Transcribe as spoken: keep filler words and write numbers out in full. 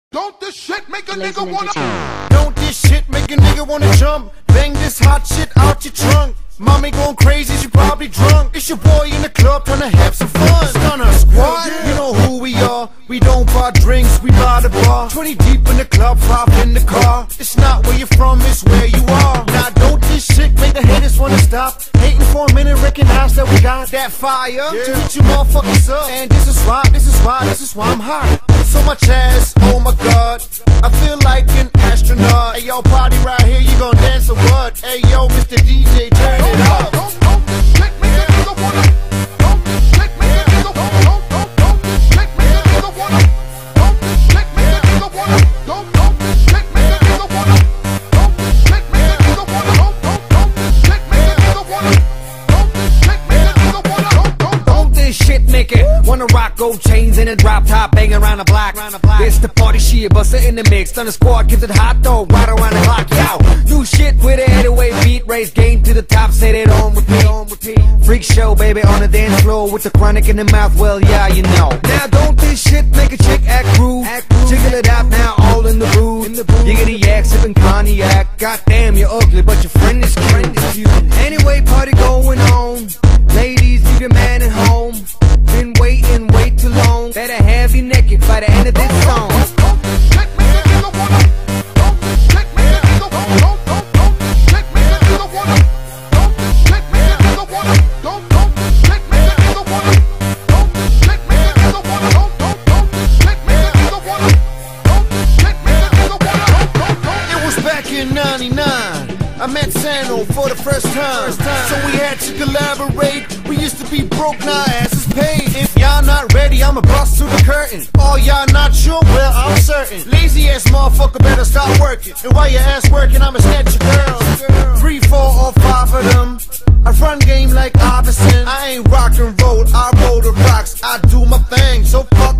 Don't this shit make a nigga wanna? Don't this shit make a nigga wanna jump? Bang this hot shit out your trunk. Mommy going crazy, she probably drunk. It's your boy in the club trying to have some fun. Stunner Squad, you know who we are. We don't buy drinks, we buy the bar. Twenty deep in the club, hop in the car. It's not where you're from, it's where you are. Now don't this shit make the haters wanna stop? Hating for a minute, recognize that we got that fire yeah. to hit you motherfuckers up. And this is why, this is why, this is why I'm hot. So much ass, oh my god, I feel like an astronaut. Hey yo, party right here, you gon' dance or what? Hey yo, Mister D J, turn it up. Don't, don't this shit make a nigga wanna? Don't this shit make a nigga wanna? Don't, don't, don't this shit make a nigga wanna? Don't this shit make a nigga wanna? Don't, don't this shit make a nigga wanna? Don't this shit make a nigga wanna? Don't, don't, don't this shit make a nigga wanna? Don't this shit make a nigga wanna? Don't, don't, don't this shit make it wanna rock gold chains in a drop top, bang around the block. It's the party shit, bust it in the mix. Thunder Squad gives it hot though, right around the clock. Yo, new shit with a eight oh eight beat, raise game to the top, set it on repeat, on repeat. Freak show, baby, on the dance floor with the chronic in the mouth. Well, yeah, you know. Now don't this shit make a chick act rude? Jiggle it out now, all in the booth. You get a yak, sipping cognac. Goddamn, you're ugly, but your friend is cute. Anyway, party going on. Ladies, leave your man at home. Been waiting way too long. Better have you naked by the end of this song. don't this shit make a nigga wanna? Don't this shit make a nigga wanna? Don't, don't, don't this shit make a nigga wanna? Don't this shit make a nigga wanna? Don't, don't this shit make a nigga wanna? Don't this shit make a nigga wanna? Don't, don't, don't this shit make a nigga wanna? Don't this shit make a nigga wanna? Don't, don't, don't. It was back in ninety-nine. I met Sano for the first time, so we had to collaborate. We used to be broke, now ass is paid. If y'all not ready, I'ma bust through the curtain. All y'all not sure, well, I'm certain. Lazy ass motherfucker better stop working. And while your ass working, I'ma snatch your girls. Three, four, or five of them. I run game like Iverson. I ain't rock and roll, I roll the rocks. I do my thing, so fuck